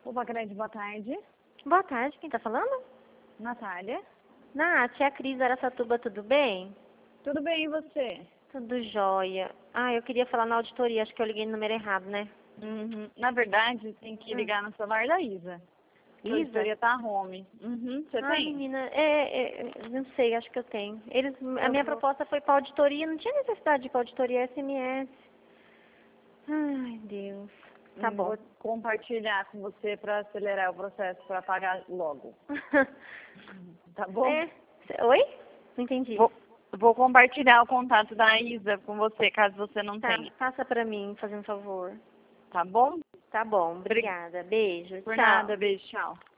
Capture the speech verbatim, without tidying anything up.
Opa, grande, boa tarde. Boa tarde, quem tá falando? Natália. Nath, é a Cris Araçatuba, tudo bem? Tudo bem, e você? Tudo jóia. Ah, eu queria falar na auditoria, acho que eu liguei no número errado, né? Uhum. Na verdade, tem que ligar no celular da Isa. A Isa? auditoria tá home. Uhum. Você Ah, tem? menina, é, é, não sei, acho que eu tenho. Eles, a Eu minha vou... proposta foi pra auditoria, não tinha necessidade de ir pra auditoria S M S. Ai, Deus. Tá Hum, bom. Vou compartilhar com você para acelerar o processo para pagar logo. Tá bom? É, oi? Não entendi. Vou, vou compartilhar o contato da Isa com você, caso você não Tá, tenha. passa pra mim, fazendo um favor. Tá bom? Tá bom, obrigada. Beijo, Por tchau. nada, beijo, tchau.